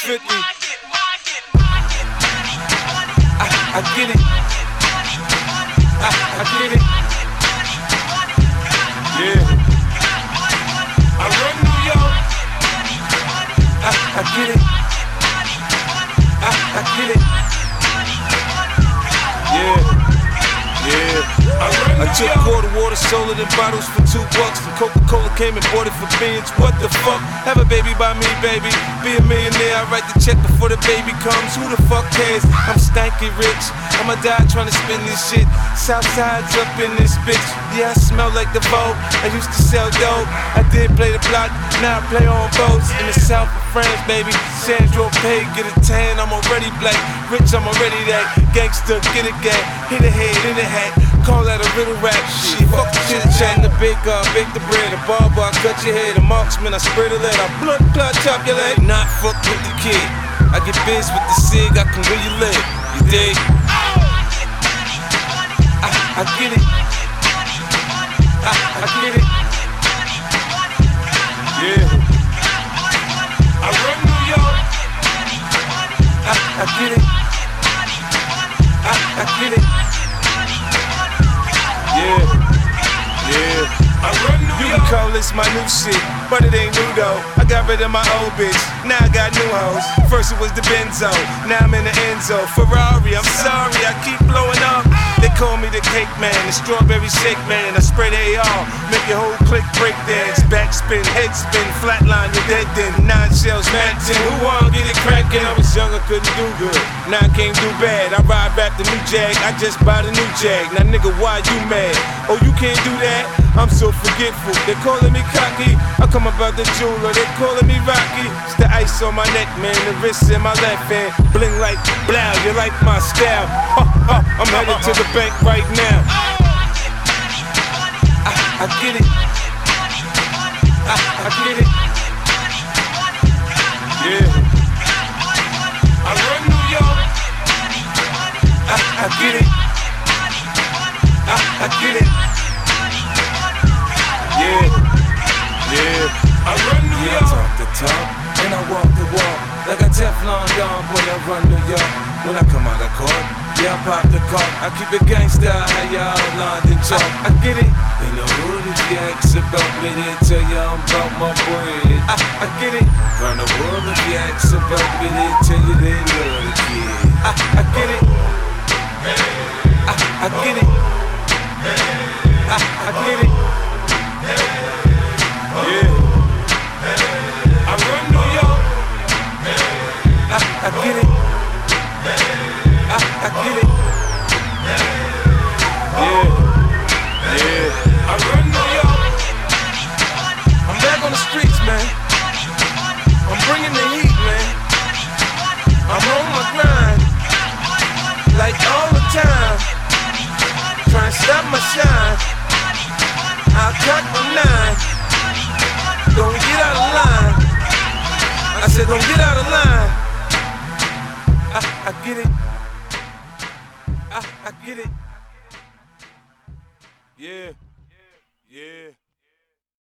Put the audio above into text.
50. I get it. I get it. Yeah. I run New York. I get it. I get it. Yeah. I took quarter water, sold it in bottles for $2. And Coca-Cola came and bought it for beans. What the fuck? Have a baby by me, baby. Be a millionaire, I write the check before the baby comes. Who the fuck cares? I'm stanky rich. I'ma die trying to spend this shit. Southside's up in this bitch. Yeah, I smell like the Vogue. I used to sell dope. I did play the block, now I play on boats. In the south of France, baby. Sandro Pay, get a tan, I'm already black. Rich, I'm already that. Gangster, get a gang. Hit a head, in a hat. Call that a riddle rap. Shit, fuck the chit chat. The baker, I bake the bread. The barber, I cut your head. The marksman, I spray the lead. I blood clot, chop your leg. Not fuck with the kid. I get biz with the cig, I can really live. You dig? I get it. I get it. Yeah. I run New York. I get it. I get it. Yeah. I run New York. You can call this my new shit, but it ain't new though. I got rid of my old bitch, now I got new hoes. First it was the Benzo, now I'm in the Enzo. Ferrari, I'm sorry, I keep blowing up. They call me the cake man, the strawberry shake man. I spray the AR, make your whole clique break dance. Backspin, head spin, flatline, you're dead then. 9 shells, Mac 10, who wanna get it crackin'? I was young, I couldn't do good, now I can't do bad. I ride back the new Jag, I just bought a new Jag. Now nigga, why you mad? Oh, you can't do that? I'm so forgetful. They calling me cocky, I come about the jeweler. They calling me Rocky. It's the ice on my neck, man. The wrist in my left hand, bling like blow. You like my style? I'm headed to the bank right now. I get it. I get it. Yeah. I run New York. I get it. I get it. Yeah. I run New York. I talk the talk and I walk the walk. Like a Teflon Don, boy, I run New York. When I come out of court, yeah, I pop the cork. I keep it gangsta, how y'all London talk. I get it. In the hood, if you ask about me, they tell you I'm about my bread. I get it. Round the world, if you ask about me, they tell you they love the kid. I get it. I get it. I get it. Yeah. I run New York. I get it. I get it. Yeah. I run New York. I'm back on the streets, man. I'm bringing the heat, man. I'm on my grind, like all the time. Trying to stop my shine. I'll cut my 9. Don't get out of line. I said don't get out of line. I get it. I get it. Yeah.